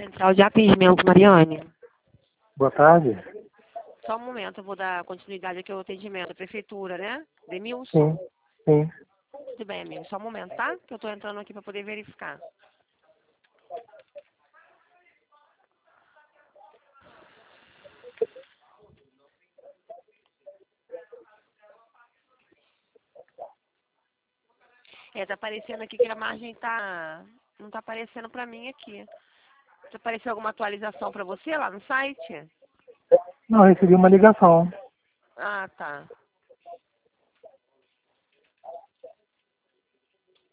Central de Atendimento, Mariane. Boa tarde. Só um momento, eu vou dar continuidade aqui ao atendimento. Prefeitura, né? Demilson? Sim, sim. Tudo bem, amigo. Só um momento, tá? Que eu tô entrando aqui para poder verificar. Tá aparecendo aqui que a margem tá... Não tá aparecendo para mim aqui. Apareceu alguma atualização para você lá no site? Não, eu recebi uma ligação. Ah, tá.